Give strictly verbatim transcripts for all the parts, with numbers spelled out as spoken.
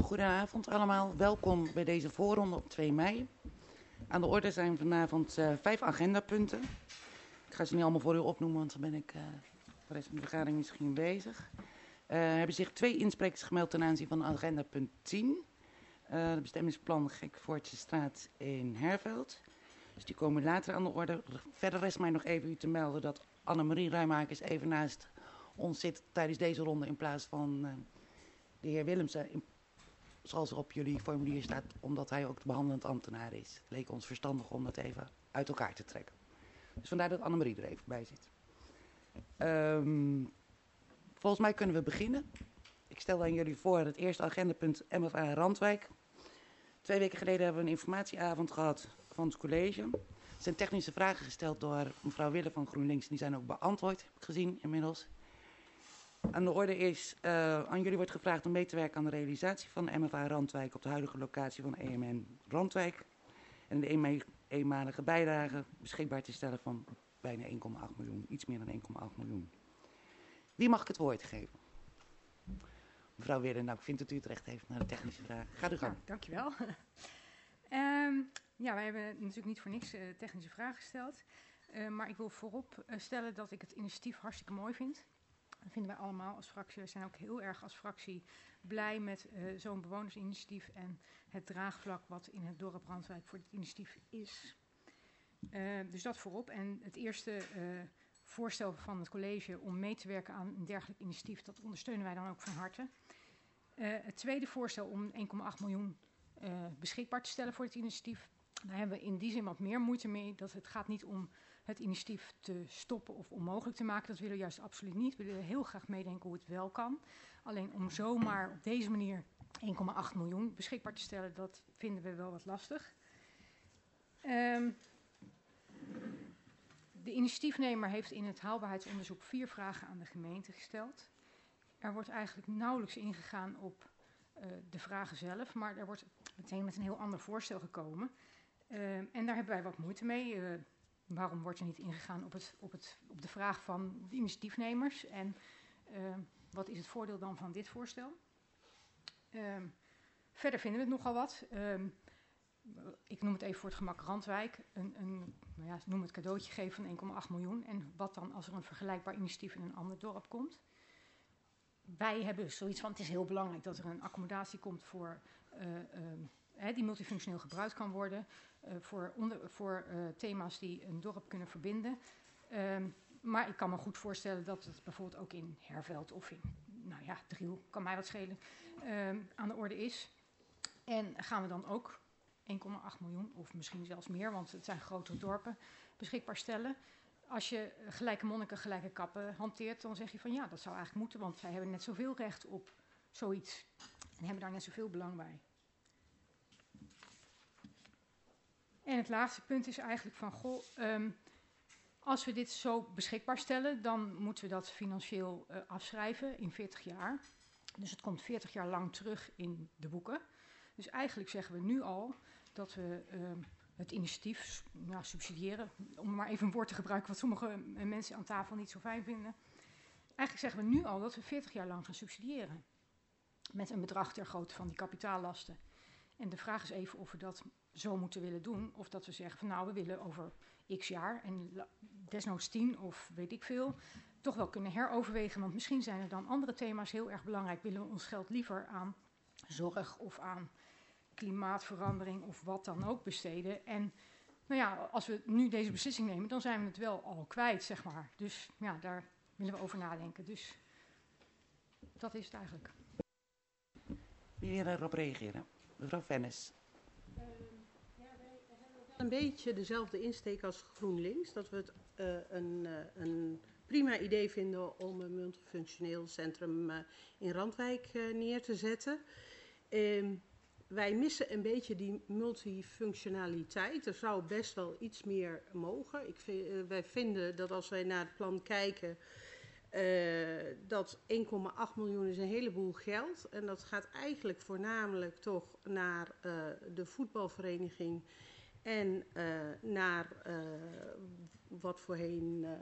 Goedenavond allemaal, welkom bij deze voorronde op twee mei. Aan de orde zijn vanavond uh, vijf agendapunten. Ik ga ze niet allemaal voor u opnoemen, want dan ben ik uh, de rest van de vergadering misschien bezig. Er uh, hebben zich twee insprekers gemeld ten aanzien van agendapunt tien. Uh, het bestemmingsplan Gekvoortsestraat in Herveld. Dus die komen later aan de orde. Verder rest mij nog even u te melden dat Annemarie Ruimakers even naast ons zit tijdens deze ronde in plaats van uh, de heer Willemsen, in, zoals er op jullie formulier staat, omdat hij ook de behandelend ambtenaar is. Het leek ons verstandig om dat even uit elkaar te trekken. Dus vandaar dat Annemarie er even bij zit. Um, volgens mij kunnen we beginnen. Ik stel aan jullie voor het eerste agendapunt M F A Randwijk. Twee weken geleden hebben we een informatieavond gehad van het college. Er zijn technische vragen gesteld door mevrouw Wille van GroenLinks. Die zijn ook beantwoord, heb ik gezien inmiddels. Aan de orde is, uh, aan jullie wordt gevraagd om mee te werken aan de realisatie van de M F A Randwijk op de huidige locatie van E M N Randwijk. En de eenma- eenmalige bijdrage beschikbaar te stellen van bijna één komma acht miljoen, iets meer dan één komma acht miljoen. Wie mag ik het woord geven? Mevrouw Wille, nou ik vind dat u het recht heeft naar de technische vragen. Ga u gang. Ja, dankjewel. um, ja, wij hebben natuurlijk niet voor niks uh, technische vragen gesteld. Uh, maar ik wil voorop uh, stellen dat ik het initiatief hartstikke mooi vind. Dat vinden wij allemaal als fractie. We zijn ook heel erg als fractie blij met uh, zo'n bewonersinitiatief en het draagvlak wat in het dorp Randwijk voor dit initiatief is. Uh, dus dat voorop. En het eerste uh, voorstel van het college om mee te werken aan een dergelijk initiatief, dat ondersteunen wij dan ook van harte. Uh, het tweede voorstel om één komma acht miljoen uh, beschikbaar te stellen voor het initiatief, daar hebben we in die zin wat meer moeite mee. Dat het gaat niet om het initiatief te stoppen of onmogelijk te maken. Dat willen we juist absoluut niet. We willen heel graag meedenken hoe het wel kan. Alleen om zomaar op deze manier één komma acht miljoen beschikbaar te stellen, dat vinden we wel wat lastig. Um, de initiatiefnemer heeft in het haalbaarheidsonderzoek vier vragen aan de gemeente gesteld. Er wordt eigenlijk nauwelijks ingegaan op uh, de vragen zelf, maar er wordt meteen met een heel ander voorstel gekomen. Uh, en daar hebben wij wat moeite mee. Uh, waarom wordt er niet ingegaan op, het, op, het, op de vraag van de initiatiefnemers? En uh, wat is het voordeel dan van dit voorstel? Uh, verder vinden we het nogal wat. Uh, ik noem het even voor het gemak Randwijk. Een, een, nou ja, noem het cadeautje geven van één komma acht miljoen. En wat dan als er een vergelijkbaar initiatief in een ander dorp komt? Wij hebben zoiets van, het is heel belangrijk dat er een accommodatie komt voor uh, uh, hè, die multifunctioneel gebruikt kan worden. Uh, voor onder, voor uh, thema's die een dorp kunnen verbinden. Uh, maar ik kan me goed voorstellen dat het bijvoorbeeld ook in Herveld of in, nou ja, Driel, kan mij wat schelen, uh, aan de orde is. En gaan we dan ook één komma acht miljoen, of misschien zelfs meer, want het zijn grotere dorpen, beschikbaar stellen. Als je gelijke monniken, gelijke kappen hanteert, dan zeg je van ja, dat zou eigenlijk moeten, want zij hebben net zoveel recht op zoiets en hebben daar net zoveel belang bij. En het laatste punt is eigenlijk van, goh, um, als we dit zo beschikbaar stellen, dan moeten we dat financieel uh, afschrijven in veertig jaar. Dus het komt veertig jaar lang terug in de boeken. Dus eigenlijk zeggen we nu al dat we uh, het initiatief nou, subsidiëren, om maar even een woord te gebruiken wat sommige mensen aan tafel niet zo fijn vinden. Eigenlijk zeggen we nu al dat we veertig jaar lang gaan subsidiëren. Met een bedrag ter grootte van die kapitaallasten. En de vraag is even of we dat zo moeten willen doen. Of dat we zeggen van nou, we willen over x jaar en desnoods tien of weet ik veel, toch wel kunnen heroverwegen. Want misschien zijn er dan andere thema's heel erg belangrijk. Willen we ons geld liever aan zorg of aan klimaatverandering of wat dan ook besteden. En nou ja, als we nu deze beslissing nemen, dan zijn we het wel al kwijt, zeg maar. Dus ja, daar willen we over nadenken. Dus dat is het eigenlijk. Wie wil erop reageren? Mevrouw Vennis. Uh, ja, wij hebben wel een beetje dezelfde insteek als GroenLinks. Dat we het uh, een, uh, een prima idee vinden om een multifunctioneel centrum uh, in Randwijk uh, neer te zetten. Uh, wij missen een beetje die multifunctionaliteit. Er zou best wel iets meer mogen. Ik vind, uh, wij vinden dat als wij naar het plan kijken, Uh, dat één komma acht miljoen is een heleboel geld. En dat gaat eigenlijk voornamelijk toch naar uh, de voetbalvereniging en uh, naar uh, wat voorheen uh,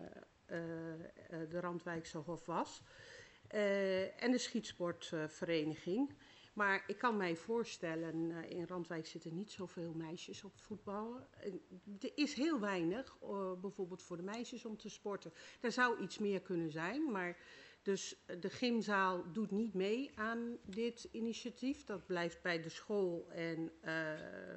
uh, de Randwijkse Hof was. Uh, en de schietsportvereniging. Maar ik kan mij voorstellen, uh, in Randwijk zitten niet zoveel meisjes op voetbal. Uh, er is heel weinig, uh, bijvoorbeeld voor de meisjes om te sporten. Er zou iets meer kunnen zijn, maar dus de gymzaal doet niet mee aan dit initiatief. Dat blijft bij de school en... Uh,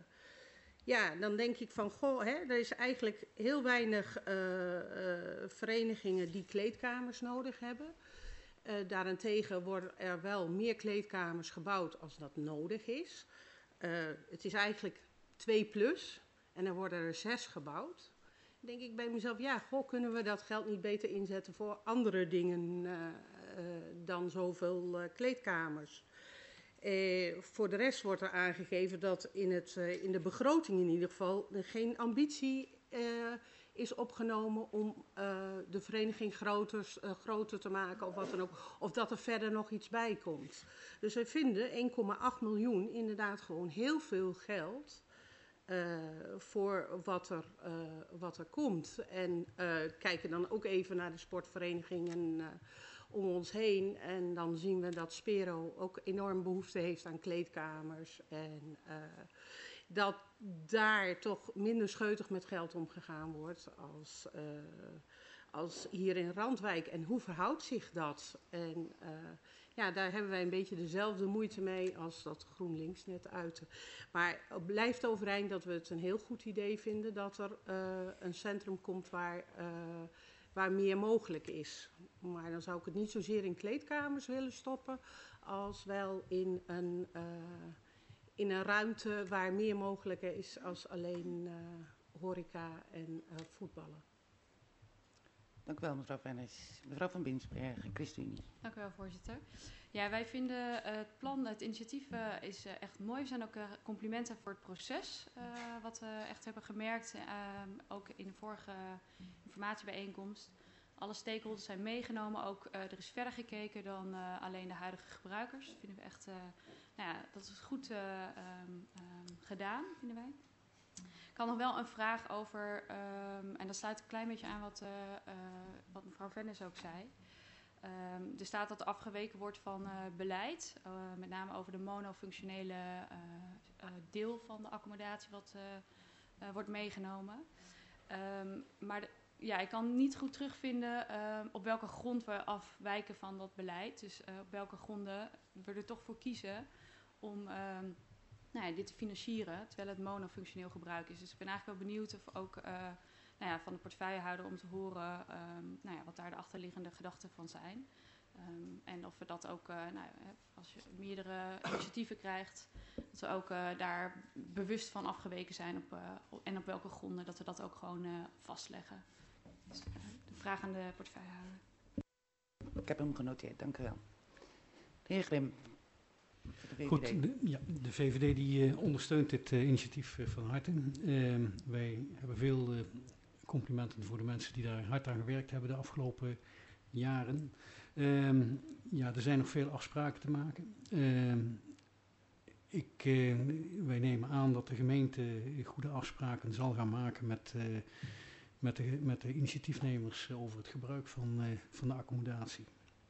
Ja, dan denk ik van, goh, hè, er is eigenlijk heel weinig uh, uh, verenigingen die kleedkamers nodig hebben. Uh, daarentegen worden er wel meer kleedkamers gebouwd als dat nodig is. Uh, het is eigenlijk twee plus en er worden er zes gebouwd. Dan denk ik bij mezelf, ja, goh, kunnen we dat geld niet beter inzetten voor andere dingen uh, uh, dan zoveel uh, kleedkamers? Eh, voor de rest wordt er aangegeven dat in, het, uh, in de begroting in ieder geval geen ambitie uh, is opgenomen om uh, de vereniging groter, uh, groter te maken of wat dan ook. Of dat er verder nog iets bij komt. Dus wij vinden één komma acht miljoen inderdaad gewoon heel veel geld uh, voor wat er, uh, wat er komt. En uh, kijken dan ook even naar de sportverenigingen uh, om ons heen. En dan zien we dat Spero ook enorm behoefte heeft aan kleedkamers. En uh, dat daar toch minder scheutig met geld omgegaan wordt als, uh, als hier in Randwijk. En hoe verhoudt zich dat? En uh, ja, daar hebben wij een beetje dezelfde moeite mee als dat GroenLinks net uitte. Maar het blijft overeind dat we het een heel goed idee vinden dat er uh, een centrum komt waar... Uh, waar meer mogelijk is. Maar dan zou ik het niet zozeer in kleedkamers willen stoppen, als wel in een, uh, in een ruimte waar meer mogelijk is als alleen uh, horeca en uh, voetballen. Dank u wel, mevrouw Vennis. Mevrouw van Binsbergen, ChristenUnie. Dank u wel, voorzitter. Ja, wij vinden uh, het plan, het initiatief uh, is uh, echt mooi. Er zijn ook uh, complimenten voor het proces, uh, wat we echt hebben gemerkt, uh, ook in de vorige informatiebijeenkomst. Alle stakeholders zijn meegenomen, ook uh, er is verder gekeken dan uh, alleen de huidige gebruikers. Dat vinden we echt, uh, nou ja, dat is goed uh, um, um, gedaan, vinden wij. Ik had nog wel een vraag over, um, en dat sluit een klein beetje aan wat, uh, uh, wat mevrouw Vennis ook zei. Um, er staat dat afgeweken wordt van uh, beleid, uh, met name over de monofunctionele uh, uh, deel van de accommodatie wat uh, uh, wordt meegenomen. Um, maar de, ja, ik kan niet goed terugvinden uh, op welke grond we afwijken van dat beleid. Dus uh, op welke gronden we er toch voor kiezen om uh, nou ja, dit te financieren, terwijl het monofunctioneel gebruik is. Dus ik ben eigenlijk wel benieuwd of ook... Uh, Nou ja, van de portefeuillehouder om te horen um, nou ja, wat daar de achterliggende gedachten van zijn. Um, en of we dat ook, uh, nou, als je meerdere initiatieven krijgt, dat we ook uh, daar bewust van afgeweken zijn op, uh, op, en op welke gronden, dat we dat ook gewoon uh, vastleggen. Dus, uh, de vraag aan de portefeuillehouder. Ik heb hem genoteerd, dank u wel. De heer Grim. Goed, de, ja, de V V D die uh, ondersteunt dit uh, initiatief uh, van harte. Uh, wij hebben veel uh, complimenten voor de mensen die daar hard aan gewerkt hebben de afgelopen jaren. Uh, ja, er zijn nog veel afspraken te maken. Uh, ik, uh, wij nemen aan dat de gemeente goede afspraken zal gaan maken met, uh, met, de, met de initiatiefnemers over het gebruik van, uh, van de accommodatie.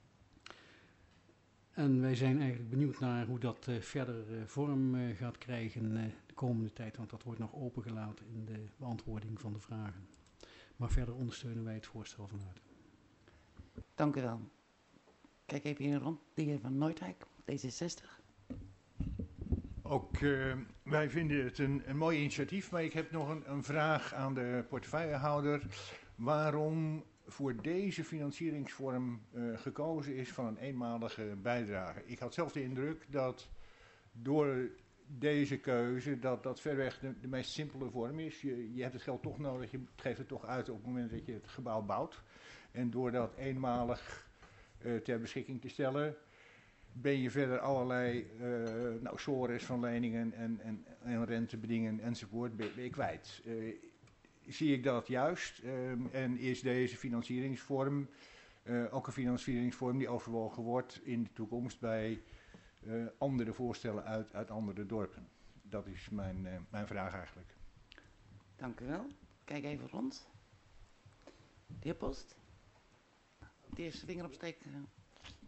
En wij zijn eigenlijk benieuwd naar hoe dat uh, verder uh, vorm uh, gaat krijgen uh, de komende tijd, want dat wordt nog opengelaten in de beantwoording van de vragen. Maar verder ondersteunen wij het voorstel van harte. Dank u wel. Kijk even hier rond, de heer Van Noordwijk, D zesenzestig. Ook uh, wij vinden het een, een mooi initiatief, maar ik heb nog een, een vraag aan de portefeuillehouder. Waarom voor deze financieringsvorm uh, gekozen is van een eenmalige bijdrage? Ik had zelf de indruk dat door deze keuze, dat dat verreweg de, de meest simpele vorm is. Je, je hebt het geld toch nodig, je geeft het toch uit op het moment dat je het gebouw bouwt. En door dat eenmalig uh, ter beschikking te stellen, ben je verder allerlei uh, nou, sores van leningen en, en, en rentebedingen enzovoort ben, ben je kwijt. Uh, zie ik dat juist? Uh, en is deze financieringsvorm uh, ook een financieringsvorm die overwogen wordt in de toekomst bij uh, andere voorstellen uit, uit andere dorpen? Dat is mijn, uh, mijn vraag eigenlijk. Dank u wel. Kijk even rond. De heer Post. De eerste vinger opsteken.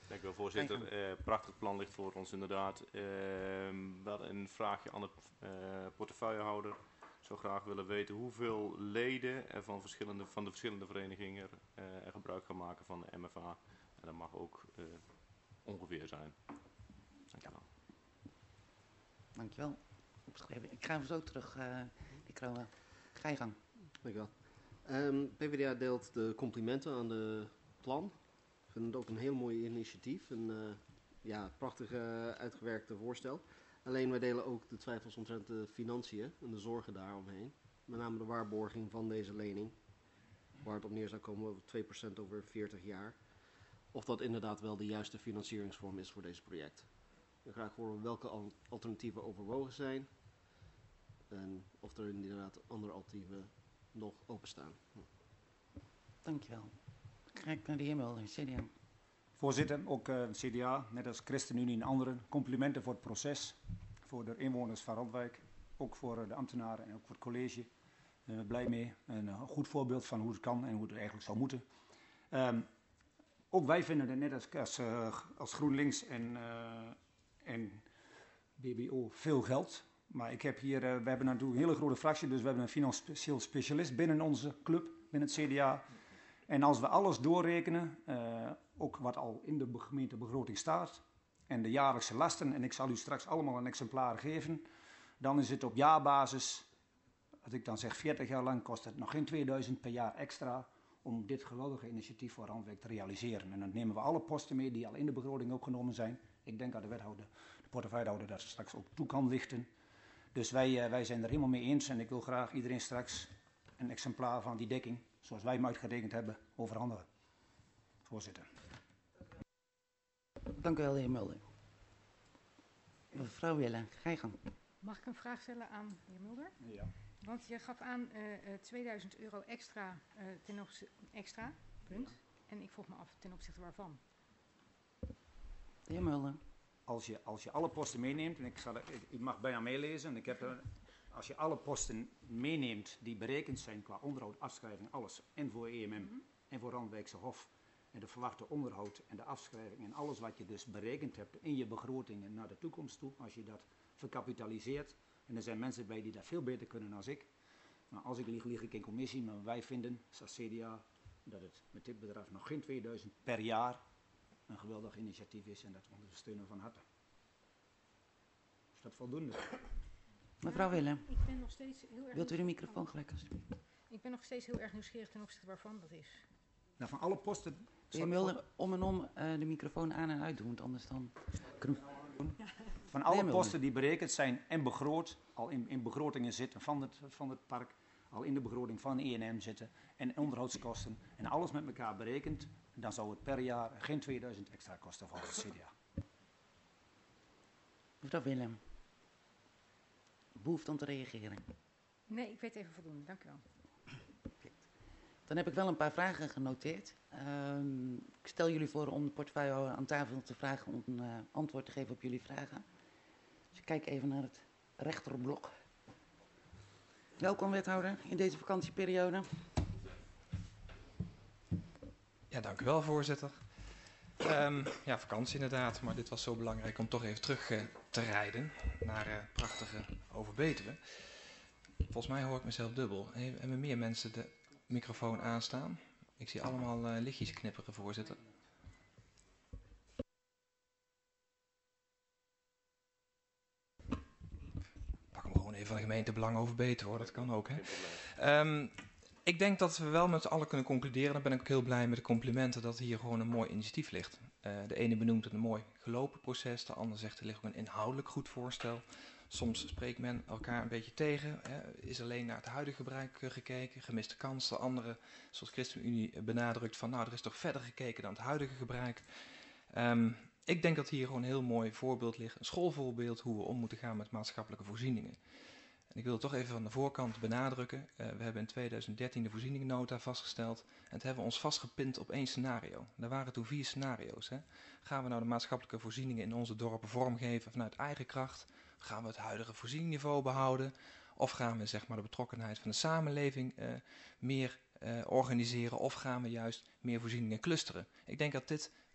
Dank u wel, voorzitter. Uh, prachtig plan ligt voor ons inderdaad. Uh, wel een vraagje aan de uh, portefeuillehouder. Ik zou graag willen weten hoeveel leden er van, verschillende, van de verschillende verenigingen uh, er gebruik gaan maken van de M F A. En dat mag ook uh, ongeveer zijn. Dank u wel. Dank je wel. Opgeschreven. Ik ga hem zo terug, uh, die Kroon. Ga je gang. Dank u wel. Um, P v d A deelt de complimenten aan de plan. Ik vind het ook een heel mooi initiatief. Een uh, ja, prachtig uh, uitgewerkte voorstel. Alleen wij delen ook de twijfels omtrent de financiën en de zorgen daaromheen. Met name de waarborging van deze lening. Waar het op neer zou komen over twee procent over veertig jaar. Of dat inderdaad wel de juiste financieringsvorm is voor deze project. Ik graag horen welke al alternatieven overwogen zijn. En of er inderdaad andere alternatieven nog openstaan. Dankjewel. Ga ik naar de heer Mulder, C D A. Voorzitter, ook uh, C D A, net als ChristenUnie en anderen, complimenten voor het proces. Voor de inwoners van Randwijk, ook voor uh, de ambtenaren en ook voor het college. Daar zijn we blij mee. Een uh, goed voorbeeld van hoe het kan en hoe het eigenlijk zou moeten. Um, ook wij vinden het net als, als, uh, als GroenLinks en, uh, en B B O veel geld. Maar ik heb hier, uh, we hebben natuurlijk een hele grote fractie, dus we hebben een financieel specialist binnen onze club, binnen het C D A. En als we alles doorrekenen, uh, ook wat al in de gemeentebegroting staat, en de jaarlijkse lasten, en ik zal u straks allemaal een exemplaar geven, dan is het op jaarbasis, als ik dan zeg veertig jaar lang, kost het nog geen tweeduizend per jaar extra om dit geweldige initiatief voor Randwijk te realiseren. En dan nemen we alle posten mee die al in de begroting opgenomen zijn. Ik denk dat de wethouder, de portefeuillehouder daar straks ook toe kan lichten. Dus wij, uh, wij zijn er helemaal mee eens en ik wil graag iedereen straks een exemplaar van die dekking, zoals wij hem uitgerekend hebben, overhandigen. Voorzitter. Dank u wel, de heer Mulder. Mevrouw Wille, ga je gang. Mag ik een vraag stellen aan de heer Mulder? Ja. Want je gaf aan uh, uh, tweeduizend euro extra, uh, ten opzichte, extra, punt. En ik vroeg me af, ten opzichte waarvan? De heer Mulder. Als je, als je alle posten meeneemt, en ik, zal, ik, ik mag bijna meelezen, ik heb er, als je alle posten meeneemt die berekend zijn qua onderhoud, afschrijving, alles, en voor E M M mm-hmm. en voor Randwijkse Hof, en de verwachte onderhoud en de afschrijving en alles wat je dus berekend hebt in je begrotingen naar de toekomst toe, als je dat verkapitaliseert, en er zijn mensen bij die dat veel beter kunnen dan ik, maar als ik lieg, lieg ik in commissie, maar wij vinden, als C D A, dat het met dit bedrag nog geen tweeduizend per jaar een geweldig initiatief is en dat ondersteunen van harte. Is dat voldoende? Mevrouw Willem. Ik ben nog steeds heel erg... Wilt u de microfoon gelijk alsjeblieft? Ik ben nog steeds heel erg nieuwsgierig ten opzichte waarvan dat is. Nou, van alle posten... De heer Mulder, om en om uh, de microfoon aan en uit doen, want anders dan... Van alle posten die berekend zijn en begroot, al in, in begrotingen zitten van het, van het park, al in de begroting van E en M zitten en onderhoudskosten en alles met elkaar berekend, dan zou het per jaar geen tweeduizend extra kosten volgens het C D A. Mevrouw Willem, behoefte om te reageren? Nee, ik weet even voldoende, dank u wel. Dan heb ik wel een paar vragen genoteerd. Uh, ik stel jullie voor om de portefeuille aan tafel te vragen om uh, antwoord te geven op jullie vragen. Dus ik kijk even naar het rechterblok. Welkom wethouder in deze vakantieperiode. Ja, dank u wel voorzitter. Um, ja, vakantie inderdaad, maar dit was zo belangrijk om toch even terug uh, te rijden naar uh, prachtige Overbetuwe. Volgens mij hoor ik mezelf dubbel. Hebben meer mensen de microfoon aanstaan? Ik zie allemaal uh, lichtjes knipperen, voorzitter. Pak hem gewoon even van de gemeente Belang Overbetuwe, hoor. Dat kan ook, hè. Um, ik denk dat we wel met z'n allen kunnen concluderen, dan ben ik ook heel blij met de complimenten, dat hier gewoon een mooi initiatief ligt. Uh, de ene benoemt het een mooi gelopen proces, de ander zegt er ligt ook een inhoudelijk goed voorstel. Soms spreekt men elkaar een beetje tegen, hè. Is alleen naar het huidige gebruik uh, gekeken, gemiste kans. De andere, zoals ChristenUnie benadrukt, van nou, er is toch verder gekeken dan het huidige gebruik. Um, ik denk dat hier gewoon een heel mooi voorbeeld ligt, een schoolvoorbeeld hoe we om moeten gaan met maatschappelijke voorzieningen. En ik wil het toch even van de voorkant benadrukken. Uh, we hebben in tweeduizend dertien de voorzieningennota vastgesteld. En het hebben we ons vastgepind op één scenario. Er waren toen vier scenario's. Hè. Gaan we nou de maatschappelijke voorzieningen in onze dorpen vormgeven vanuit eigen kracht? Gaan we het huidige voorzieningniveau behouden? Of gaan we zeg maar, de betrokkenheid van de samenleving uh, meer uh, organiseren? Of gaan we juist meer voorzieningen clusteren? Ik denk dat dit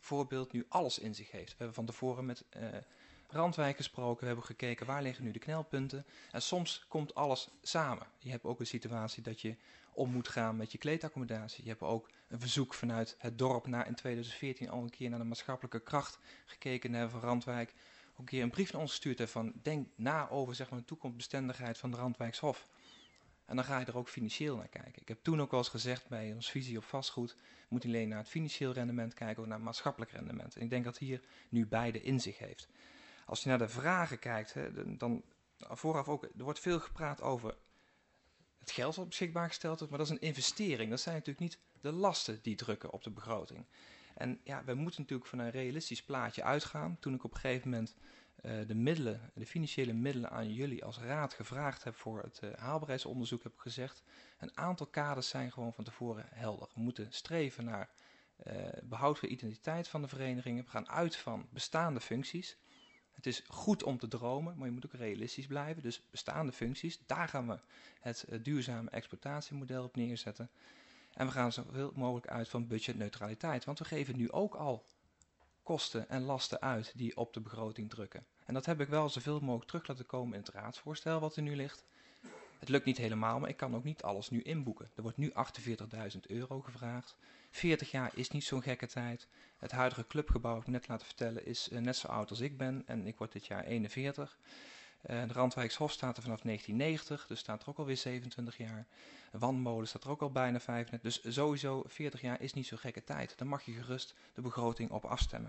voorbeeld nu alles in zich heeft. We hebben van tevoren met uh, Randwijk gesproken, we hebben gekeken waar liggen nu de knelpunten. En soms komt alles samen. Je hebt ook een situatie dat je om moet gaan met je kleedaccommodatie. Je hebt ook een verzoek vanuit het dorp naar in tweeduizend veertien al een keer naar de maatschappelijke kracht gekeken hebben van Randwijk. Ook een keer een brief naar ons gestuurd heeft van denk na over zeg maar, de toekomstbestendigheid van de Randwijkshof. En dan ga je er ook financieel naar kijken. Ik heb toen ook wel eens gezegd bij ons visie op vastgoed, moet niet alleen naar het financieel rendement kijken, ook naar het maatschappelijk rendement. En ik denk dat hier nu beide in zich heeft. Als je naar de vragen kijkt, hè, dan vooraf ook, er wordt veel gepraat over het geld wat beschikbaar gesteld wordt, maar dat is een investering. Dat zijn natuurlijk niet de lasten die drukken op de begroting. En ja, we moeten natuurlijk van een realistisch plaatje uitgaan. Toen ik op een gegeven moment uh, de middelen, de financiële middelen aan jullie als raad gevraagd heb voor het uh, haalbaarheidsonderzoek, heb ik gezegd, een aantal kaders zijn gewoon van tevoren helder. We moeten streven naar uh, behoud van identiteit van de verenigingen. We gaan uit van bestaande functies. Het is goed om te dromen, maar je moet ook realistisch blijven. Dus bestaande functies, daar gaan we het uh, duurzame exploitatiemodel op neerzetten. En we gaan zoveel mogelijk uit van budgetneutraliteit. Want we geven nu ook al kosten en lasten uit die op de begroting drukken. En dat heb ik wel zoveel mogelijk terug laten komen in het raadsvoorstel wat er nu ligt. Het lukt niet helemaal, maar ik kan ook niet alles nu inboeken. Er wordt nu achtenveertigduizend euro gevraagd. veertig jaar is niet zo'n gekke tijd. Het huidige clubgebouw, heb ik net laten vertellen, is uh, net zo oud als ik ben. En ik word dit jaar eenenveertig. Uh, de Randwijkshof staat er vanaf negentien negentig, dus staat er ook alweer zevenentwintig jaar. De Wandmolen staat er ook al bijna vijfendertig. Dus sowieso veertig jaar is niet zo'n gekke tijd. Dan mag je gerust de begroting op afstemmen.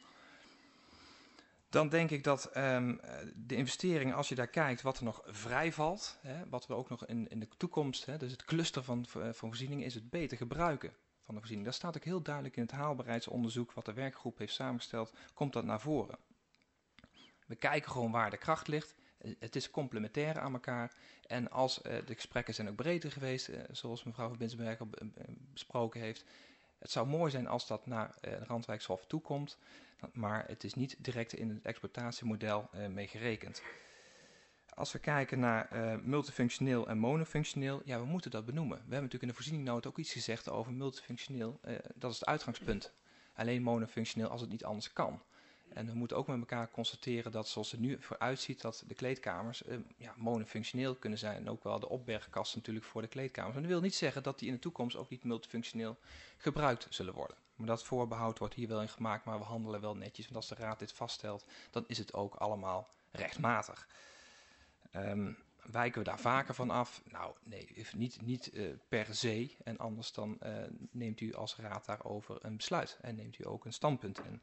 Dan denk ik dat um, de investeringen, als je daar kijkt wat er nog vrij valt, hè, wat we ook nog in, in de toekomst, hè, dus het cluster van, van voorzieningen, is het beter gebruiken van de voorziening. Daar staat ook heel duidelijk in het haalbaarheidsonderzoek wat de werkgroep heeft samengesteld, komt dat naar voren. We kijken gewoon waar de kracht ligt. Het is complementair aan elkaar. En als uh, de gesprekken zijn ook breder geweest, uh, zoals mevrouw van Binsberg al uh, besproken heeft. Het zou mooi zijn als dat naar uh, de Randwijkshof toekomt. Maar het is niet direct in het exploitatiemodel uh, mee gerekend. Als we kijken naar uh, multifunctioneel en monofunctioneel, ja, we moeten dat benoemen. We hebben natuurlijk in de voorzieningnota ook iets gezegd over multifunctioneel. Uh, dat is het uitgangspunt. Alleen monofunctioneel als het niet anders kan. En we moeten ook met elkaar constateren dat zoals het nu vooruit ziet, dat de kleedkamers uh, ja, monofunctioneel kunnen zijn. En ook wel de opbergkasten natuurlijk voor de kleedkamers. Maar dat wil niet zeggen dat die in de toekomst ook niet multifunctioneel gebruikt zullen worden. Maar dat voorbehoud wordt hier wel in gemaakt, maar we handelen wel netjes. Want als de raad dit vaststelt, dan is het ook allemaal rechtmatig. Um, wijken we daar vaker van af? Nou, nee, niet, niet uh, per se. En anders dan uh, neemt u als raad daarover een besluit. En neemt u ook een standpunt in.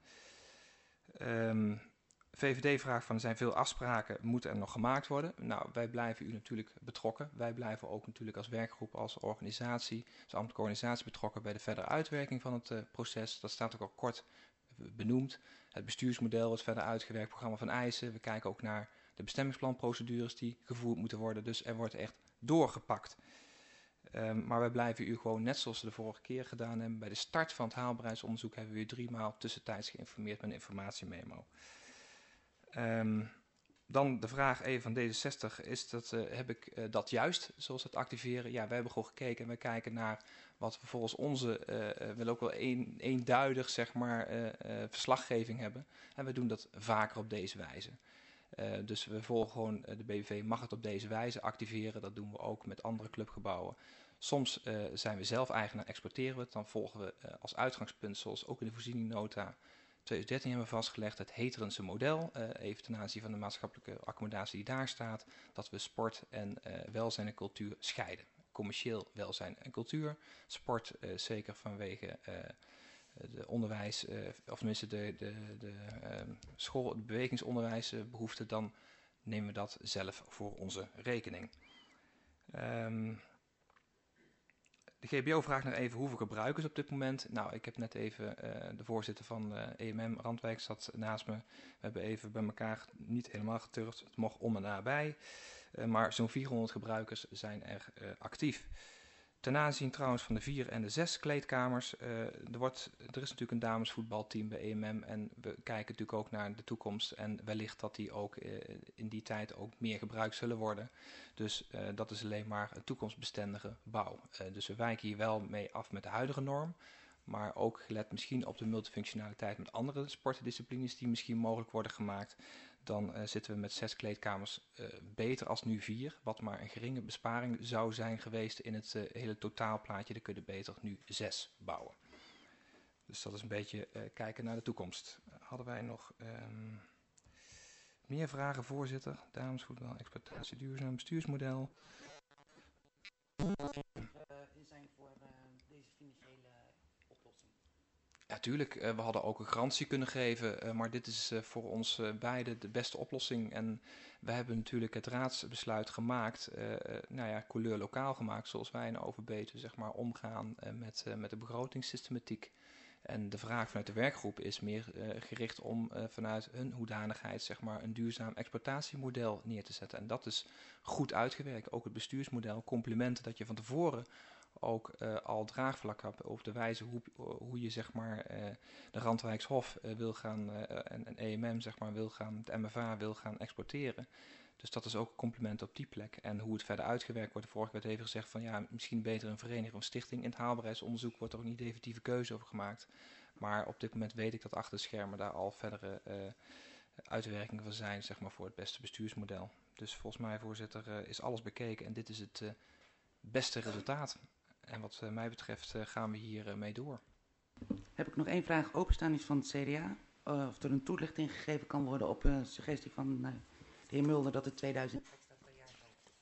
Um, V V D vraagt van, er zijn veel afspraken, moeten er nog gemaakt worden? Nou, wij blijven u natuurlijk betrokken. Wij blijven ook natuurlijk als werkgroep, als organisatie, als ambtelijke organisatie betrokken bij de verdere uitwerking van het uh, proces. Dat staat ook al kort benoemd. Het bestuursmodel wordt verder uitgewerkt, programma van eisen. We kijken ook naar de bestemmingsplanprocedures die gevoerd moeten worden. Dus er wordt echt doorgepakt. Um, maar wij blijven u gewoon, net zoals we de vorige keer gedaan hebben, bij de start van het haalbaarheidsonderzoek hebben we u drie maal tussentijds geïnformeerd met een informatiememo. Um, dan de vraag even van D zesenzestig, is dat, uh, heb ik uh, dat juist, zoals het activeren? Ja, wij hebben gewoon gekeken en wij kijken naar wat we volgens onze, uh, uh, willen ook wel een, eenduidig zeg maar, uh, uh, verslaggeving hebben. En we doen dat vaker op deze wijze. Uh, dus we volgen gewoon, uh, de B V V mag het op deze wijze activeren. Dat doen we ook met andere clubgebouwen. Soms uh, zijn we zelf eigenaar, exporteren we het. Dan volgen we uh, als uitgangspunt, zoals ook in de voorzieningnota tweeduizend dertien hebben we vastgelegd, het Heterense model. Uh, even ten aanzien van de maatschappelijke accommodatie die daar staat. Dat we sport en uh, welzijn en cultuur scheiden. Commercieel welzijn en cultuur. Sport uh, zeker vanwege uh, de onderwijs, uh, of tenminste de, de, de uh, school, de bewegingsonderwijsbehoeften, dan nemen we dat zelf voor onze rekening. Um, de G B O vraagt nog even hoeveel gebruikers op dit moment. Nou, ik heb net even uh, de voorzitter van uh, E M M Randwijk zat naast me. We hebben even bij elkaar niet helemaal geturfd. Het mocht om en nabij. Uh, maar zo'n vierhonderd gebruikers zijn er uh, actief. Ten aanzien trouwens van de vier en de zes kleedkamers. Uh, er, wordt, er is natuurlijk een damesvoetbalteam bij E M M. En we kijken natuurlijk ook naar de toekomst. En wellicht dat die ook uh, in die tijd ook meer gebruikt zullen worden. Dus uh, dat is alleen maar een toekomstbestendige bouw. Uh, dus we wijken hier wel mee af met de huidige norm. maar ook gelet misschien op de multifunctionaliteit met andere sportdisciplines die misschien mogelijk worden gemaakt, dan uh, zitten we met zes kleedkamers uh, beter als nu vier, wat maar een geringe besparing zou zijn geweest in het uh, hele totaalplaatje. Dan kunnen we beter nu zes bouwen. Dus dat is een beetje uh, kijken naar de toekomst. Uh, hadden wij nog um, meer vragen, voorzitter? Damesvoetbal, exploitatie, duurzaam bestuursmodel. Uh, zijn voor uh, deze financiële oplossing? Ja, tuurlijk. Uh, we hadden ook een garantie kunnen geven, uh, maar dit is uh, voor ons uh, beiden de beste oplossing. En we hebben natuurlijk het raadsbesluit gemaakt, uh, uh, nou ja, couleur lokaal gemaakt, zoals wij in Overbetuwe zeg maar omgaan uh, met, uh, met de begrotingssystematiek. En de vraag vanuit de werkgroep is meer uh, gericht om uh, vanuit hun hoedanigheid zeg maar, een duurzaam exploitatiemodel neer te zetten. En dat is goed uitgewerkt. Ook het bestuursmodel, complimenten dat je van tevoren ook uh, al draagvlak hebt over de wijze hoe, hoe je zeg maar, uh, de Randwijkshof uh, wil gaan uh, en, en E M M zeg maar, wil gaan, het M F A wil gaan exporteren. Dus dat is ook een compliment op die plek. En hoe het verder uitgewerkt wordt, de vorige werd even gezegd van ja, misschien beter een vereniging of een stichting. In het haalbaarheidsonderzoek wordt er ook niet definitieve keuze over gemaakt. Maar op dit moment weet ik dat achter de schermen daar al verdere uh, uitwerkingen van zijn, zeg maar, voor het beste bestuursmodel. Dus volgens mij, voorzitter, uh, is alles bekeken en dit is het uh, beste resultaat. En wat uh, mij betreft uh, gaan we hier uh, mee door. Heb ik nog één vraag openstaan is van het C D A. Uh, of er een toelichting gegeven kan worden op een suggestie van uh, de heer Mulder dat het tweeduizend extra per jaar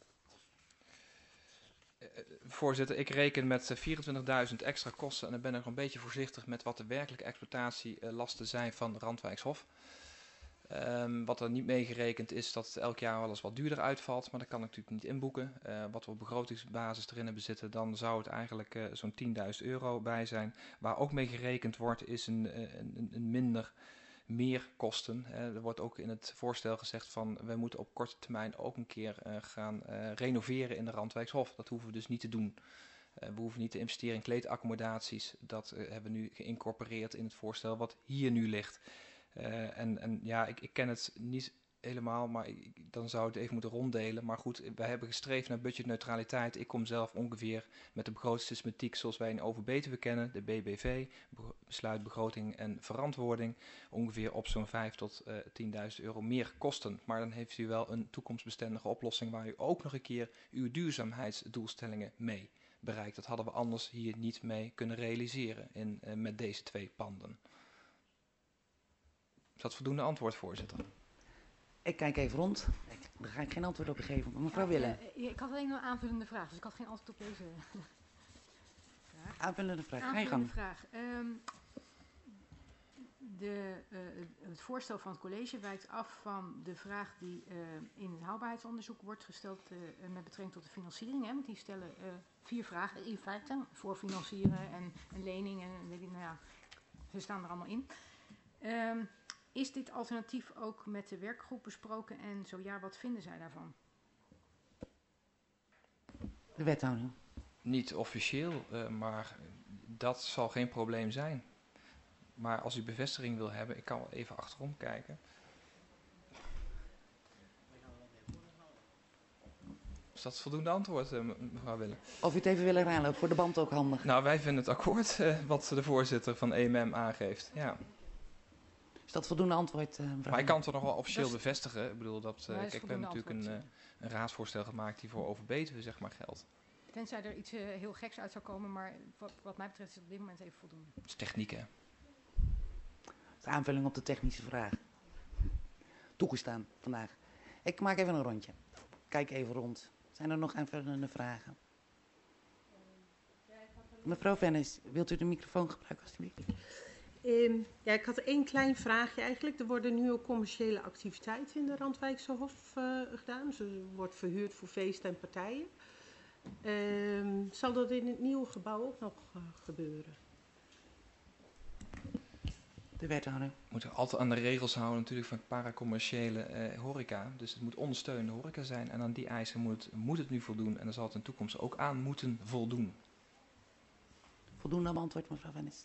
zal. Uh, voorzitter, ik reken met uh, vierentwintigduizend extra kosten en dan ben ik nog een beetje voorzichtig met wat de werkelijke exploitatielasten uh, zijn van de Randwijkshof. Um, wat er niet meegerekend is dat het elk jaar wel eens wat duurder uitvalt, maar dat kan ik natuurlijk niet inboeken. Uh, wat we op begrotingsbasis erin hebben zitten, dan zou het eigenlijk uh, zo'n tienduizend euro bij zijn. Waar ook mee gerekend wordt is een, een, een minder meerkosten. Uh, er wordt ook in het voorstel gezegd van we moeten op korte termijn ook een keer uh, gaan uh, renoveren in de Randwijkshof. Dat hoeven we dus niet te doen. Uh, we hoeven niet te investeren in kleedaccommodaties. Dat uh, hebben we nu geïncorporeerd in het voorstel wat hier nu ligt. Uh, en, en ja, ik, ik ken het niet helemaal, maar ik, dan zou ik het even moeten ronddelen. Maar goed, wij hebben gestreefd naar budgetneutraliteit. Ik kom zelf ongeveer met de begrotingssystematiek zoals wij in Overbetuwe kennen, de B B V, besluit begroting en verantwoording, ongeveer op zo'n vijf tot tienduizend euro meer kosten. Maar dan heeft u wel een toekomstbestendige oplossing waar u ook nog een keer uw duurzaamheidsdoelstellingen mee bereikt. Dat hadden we anders hier niet mee kunnen realiseren in, uh, met deze twee panden. Is dat voldoende antwoord, voorzitter? Ik kijk even rond. Daar ga ik geen antwoord op geven. Mevrouw ja, Willem. Uh, ik had alleen een aanvullende vraag, dus ik had geen antwoord op deze vraag. Aanvullende vraag, ga je aanvullende gang. vraag. Um, de, uh, het voorstel van het college wijkt af van de vraag die uh, in het haalbaarheidsonderzoek wordt gesteld uh, met betrekking tot de financiering. Hè, want die stellen uh, vier vragen in feite voor financieren en, en lening en weet ik, nou ja, ze staan er allemaal in. Um, Is dit alternatief ook met de werkgroep besproken en zo ja, wat vinden zij daarvan? De wethouder. Niet officieel, uh, maar dat zal geen probleem zijn. Maar als u bevestiging wil hebben, ik kan wel even achterom kijken. Is dat voldoende antwoord, uh, mevrouw Willem? Of u het even willen herhalen, voor de band ook handig. Nou, wij vinden het akkoord uh, wat de voorzitter van E M M aangeeft, ja. Is dat voldoende antwoord, uh, mevrouw? Maar ik kan het toch nog wel officieel dus bevestigen. Ik bedoel, dat, uh, ja, kijk, we hebben natuurlijk een, uh, een raadsvoorstel gemaakt die voor Overbetuwe zeg maar geldt. Tenzij er iets uh, heel geks uit zou komen, maar wat, wat mij betreft is het op dit moment even voldoende. Dat is techniek, hè? Dat is aanvulling op de technische vraag. Toegestaan vandaag. Ik maak even een rondje. Kijk even rond. Zijn er nog aanvullende vragen? Mevrouw Vennis, wilt u de microfoon gebruiken alstublieft? Um, ja, ik had één klein vraagje eigenlijk. Er worden nu ook commerciële activiteiten in de Randwijkse Hof uh, gedaan. Dus er wordt verhuurd voor feesten en partijen. Um, zal dat in het nieuwe gebouw ook nog uh, gebeuren? De wethouder. We moeten altijd aan de regels houden natuurlijk van paracommerciële uh, horeca. Dus het moet ondersteunende horeca zijn. En aan die eisen moet het, moet het nu voldoen. En daar zal het in de toekomst ook aan moeten voldoen. Voldoende antwoord, mevrouw Vennis.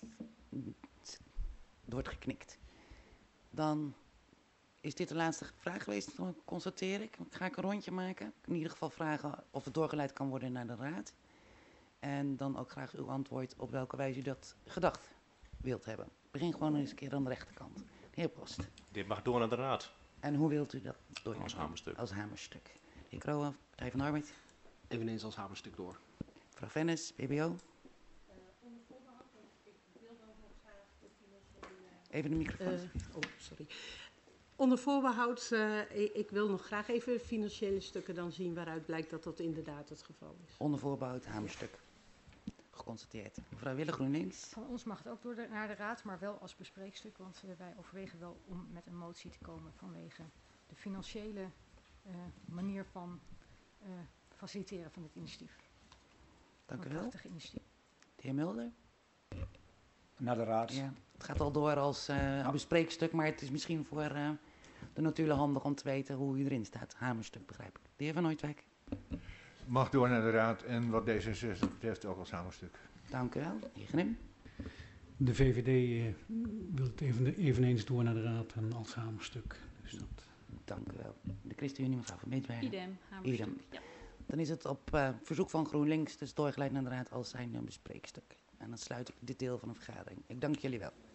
Er wordt geknikt. Dan is dit de laatste vraag geweest, constateer ik. Dan ga ik een rondje maken. In ieder geval vragen of het doorgeleid kan worden naar de raad. En dan ook graag uw antwoord op welke wijze u dat gedacht wilt hebben. Begin gewoon eens een keer aan de rechterkant. De heer Post. Dit mag door naar de raad. En hoe wilt u dat door? Als hamerstuk. Als hamerstuk. De heer Kroa, Partij van de Arbeid. Eveneens als hamerstuk door. Mevrouw Vennis, P B O. Even de microfoon. Uh, oh, sorry. Onder voorbehoud, uh, ik, ik wil nog graag even financiële stukken dan zien waaruit blijkt dat dat inderdaad het geval is. Onder voorbehoud, hamerstuk. Geconstateerd. Mevrouw Wille, GroenLinks. Van ons mag het ook door de, naar de raad, maar wel als bespreekstuk. Want uh, wij overwegen wel om met een motie te komen vanwege de financiële uh, manier van uh, faciliteren van dit initiatief. Dank u wel. Initiatief. De heer Mulder. Naar de raad. Ja, het gaat al door als uh, een bespreekstuk, maar het is misschien voor uh, de notulen handig om te weten hoe u erin staat. Hamerstuk, begrijp ik. De heer Van Ooitwijk. Mag door naar de raad en wat D zesenzestig betreft ook als hamerstuk. Dank u wel. De heer Grim. De V V D uh, wil het even, eveneens door naar de raad en als hamerstuk. Dus dat... Dank u wel. De ChristenUnie, mevrouw Van Meetbergen. Idem, hamerstuk. Idem. Ja. Dan is het op uh, verzoek van GroenLinks dus doorgeleid naar de raad als zijn uh, bespreekstuk. En dan sluit ik dit deel van de vergadering. Ik dank jullie wel.